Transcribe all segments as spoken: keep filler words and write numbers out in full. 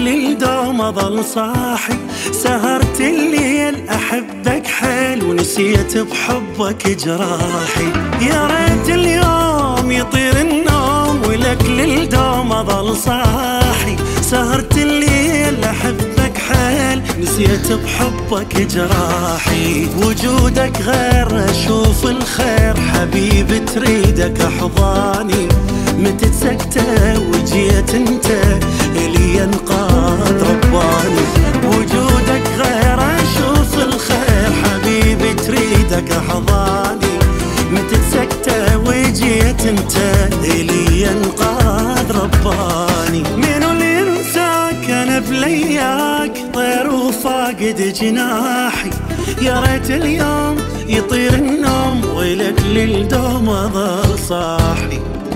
للدوم اظل صاحي. سهرت الليل احبك حيل ونسيت بحبك جراحي. يا ريت اليوم يطير النوم ولك للدوم اظل صاحي. سهرت الليل احبك حيل نسيت بحبك جراحي. وجودك غير اشوف الخير حبيبي تريدك احضاني. متى سكتة وجيت انت الي انقاذ رباني. وجودك غير اشوف الخير حبيبي تريدك احضاني. متى سكتة وجيت انت الي انقاذ رباني. منو اللي ينساك انا بلياك طير وفاقد جناحي. يا ريت اليوم يطير النوم ولك للدوم اظل صاحي.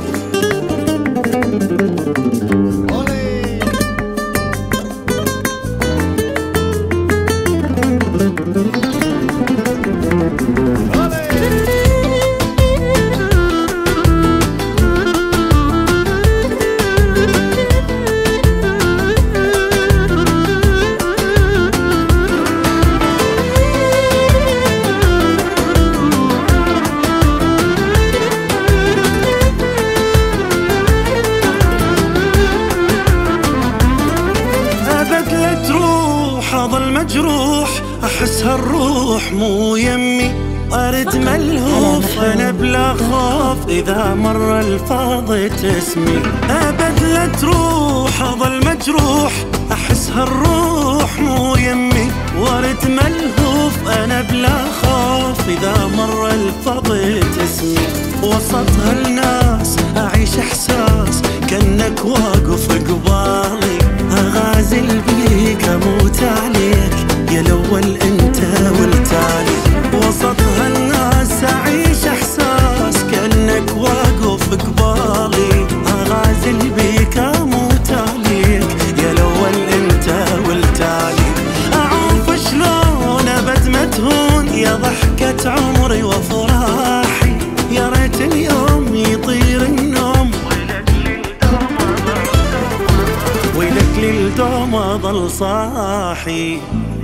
اظل مجروح احس هالروح مو يمي. ارد ملهوف انا بلا خوف اذا مر الفاظت اسمي. ابد لا تروح اظل مجروح احس هالروح مو يمي. وارد ملهوف انا بلا خوف اذا مر الفاظت اسمي. وسط هالناس اعيش احساس كانك واقف قبالي. اغازل بيك اموت عليك يا الاول انت والتالي. وسط هالناس اعيش احساس كانك واقف قبالي. اغازل بيك اموت عليك يا الاول انت والتالي. اعوف شلون ابد ما تهون يا ضحكة عمري وافراحي. يا ريت اليوم يطير النوم ولك للدوم اظل صاحي.